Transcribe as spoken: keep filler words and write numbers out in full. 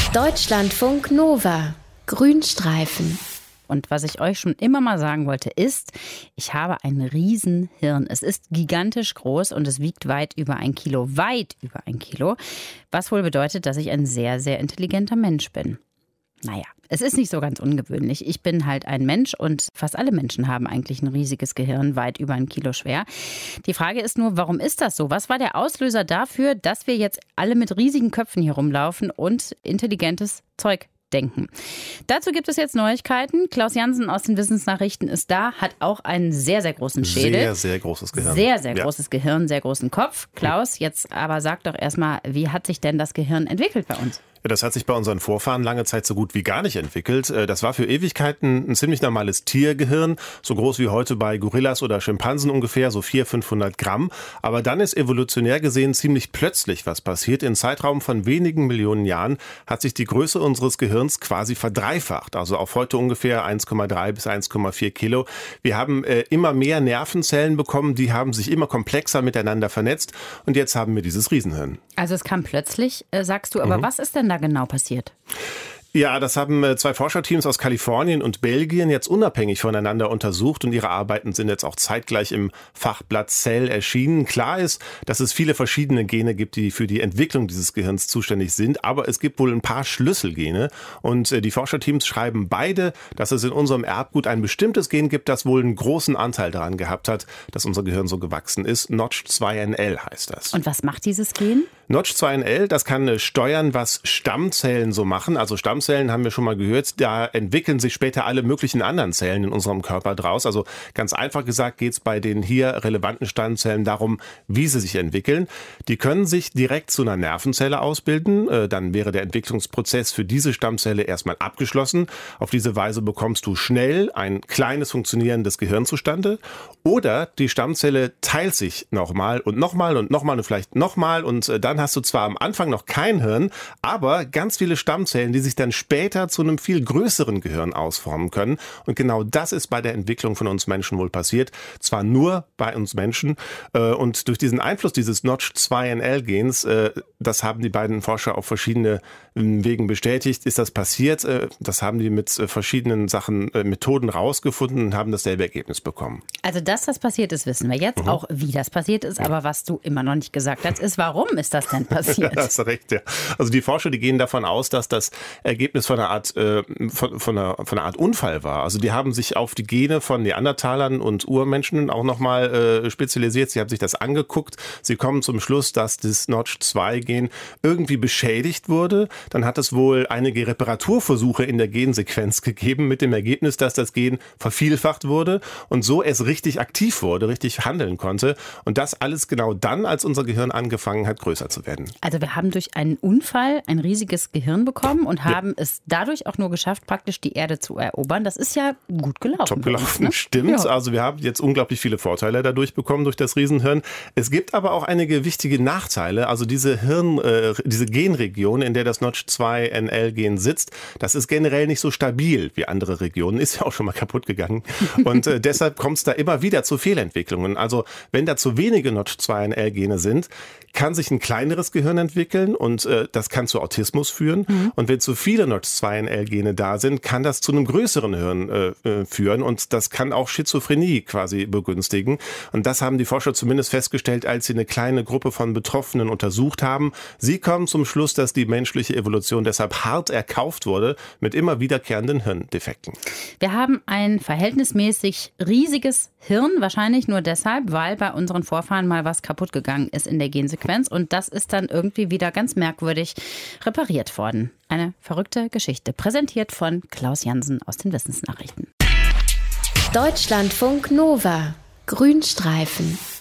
Deutschlandfunk Nova. Grünstreifen. Und was ich euch schon immer mal sagen wollte, ist, ich habe ein Riesenhirn. Es ist gigantisch groß und es wiegt weit über ein Kilo. Weit über ein Kilo. Was wohl bedeutet, dass ich ein sehr, sehr intelligenter Mensch bin. Naja, es ist nicht so ganz ungewöhnlich. Ich bin halt ein Mensch und fast alle Menschen haben eigentlich ein riesiges Gehirn, weit über ein Kilo schwer. Die Frage ist nur, warum ist das so? Was war der Auslöser dafür, dass wir jetzt alle mit riesigen Köpfen hier rumlaufen und intelligentes Zeug denken? Dazu gibt es jetzt Neuigkeiten. Klaus Jansen aus den Wissensnachrichten ist da, hat auch einen sehr, sehr großen Schädel. Sehr, sehr großes Gehirn. Sehr, sehr ja. großes Gehirn, sehr großen Kopf. Klaus, jetzt aber sag doch erstmal, wie hat sich denn das Gehirn entwickelt bei uns? Das hat sich bei unseren Vorfahren lange Zeit so gut wie gar nicht entwickelt. Das war für Ewigkeiten ein ziemlich normales Tiergehirn, so groß wie heute bei Gorillas oder Schimpansen ungefähr, so vierhundert, fünfhundert Gramm. Aber dann ist evolutionär gesehen ziemlich plötzlich was passiert. Im Zeitraum von wenigen Millionen Jahren hat sich die Größe unseres Gehirns quasi verdreifacht, also auf heute ungefähr eins Komma drei bis eins Komma vier Kilo. Wir haben äh, immer mehr Nervenzellen bekommen, die haben sich immer komplexer miteinander vernetzt und jetzt haben wir dieses Riesenhirn. Also es kam plötzlich, äh, sagst du, aber mhm. was ist denn da genau passiert? Ja, das haben zwei Forscherteams aus Kalifornien und Belgien jetzt unabhängig voneinander untersucht und ihre Arbeiten sind jetzt auch zeitgleich im Fachblatt Cell erschienen. Klar ist, dass es viele verschiedene Gene gibt, die für die Entwicklung dieses Gehirns zuständig sind, aber es gibt wohl ein paar Schlüsselgene und die Forscherteams schreiben beide, dass es in unserem Erbgut ein bestimmtes Gen gibt, das wohl einen großen Anteil daran gehabt hat, dass unser Gehirn so gewachsen ist. Notch zwei N L heißt das. Und was macht dieses Gen? Notch zwei N L, das kann steuern, was Stammzellen so machen. Also Stammzellen haben wir schon mal gehört, da entwickeln sich später alle möglichen anderen Zellen in unserem Körper draus. Also ganz einfach gesagt geht es bei den hier relevanten Stammzellen darum, wie sie sich entwickeln. Die können sich direkt zu einer Nervenzelle ausbilden. Dann wäre der Entwicklungsprozess für diese Stammzelle erstmal abgeschlossen. Auf diese Weise bekommst du schnell ein kleines funktionierendes Gehirn zustande. Oder die Stammzelle teilt sich nochmal und nochmal und nochmal und vielleicht nochmal und dann hast du zwar am Anfang noch kein Hirn, aber ganz viele Stammzellen, die sich dann später zu einem viel größeren Gehirn ausformen können. Und genau das ist bei der Entwicklung von uns Menschen wohl passiert. Zwar nur bei uns Menschen. Und durch diesen Einfluss dieses Notch zwei N L-Gens, das haben die beiden Forscher auf verschiedene Wegen bestätigt, ist das passiert. Das haben die mit verschiedenen Sachen, Methoden rausgefunden und haben dasselbe Ergebnis bekommen. Also, dass das passiert ist, wissen wir jetzt. Mhm. Auch wie das passiert ist. Aber was du immer noch nicht gesagt hast, ist, warum ist das denn passiert? Das hast recht, ja. Also die Forscher, die gehen davon aus, dass das Ergebnis von einer Art, äh, von, von, einer, von einer Art Unfall war. Also die haben sich auf die Gene von Neandertalern und Urmenschen auch nochmal äh, spezialisiert. Sie haben sich das angeguckt. Sie kommen zum Schluss, dass das Notch zwei Gen irgendwie beschädigt wurde. Dann hat es wohl einige Reparaturversuche in der Gensequenz gegeben mit dem Ergebnis, dass das Gen vervielfacht wurde und so es richtig aktiv wurde, richtig handeln konnte. Und das alles genau dann, als unser Gehirn angefangen hat, größer zu werden. Also wir haben durch einen Unfall ein riesiges Gehirn bekommen und haben ja. es dadurch auch nur geschafft, praktisch die Erde zu erobern. Das ist ja gut gelaufen. Top gelaufen, uns, ne? Stimmt. Ja. Also wir haben jetzt unglaublich viele Vorteile dadurch bekommen, durch das Riesenhirn. Es gibt aber auch einige wichtige Nachteile. Also diese Hirn, äh, diese Genregion, in der das Notch zwei N L-Gen sitzt, das ist generell nicht so stabil wie andere Regionen. Ist ja auch schon mal kaputt gegangen. Und äh, deshalb kommt es da immer wieder zu Fehlentwicklungen. Also wenn da zu wenige Notch zwei N L-Gene sind, kann sich ein kleineres Gehirn entwickeln und äh, das kann zu Autismus führen. Mhm. Und wenn zu viele Notch zwei N L-Gene da sind, kann das zu einem größeren Hirn äh, führen und das kann auch Schizophrenie quasi begünstigen. Und das haben die Forscher zumindest festgestellt, als sie eine kleine Gruppe von Betroffenen untersucht haben. Sie kommen zum Schluss, dass die menschliche Evolution deshalb hart erkauft wurde mit immer wiederkehrenden Hirndefekten. Wir haben ein verhältnismäßig riesiges Hirn, wahrscheinlich nur deshalb, weil bei unseren Vorfahren mal was kaputt gegangen ist in der Gensequenz. Und das ist dann irgendwie wieder ganz merkwürdig repariert worden. Eine verrückte Geschichte, präsentiert von Klaus Jansen aus den Wissensnachrichten. Deutschlandfunk Nova. Grünstreifen.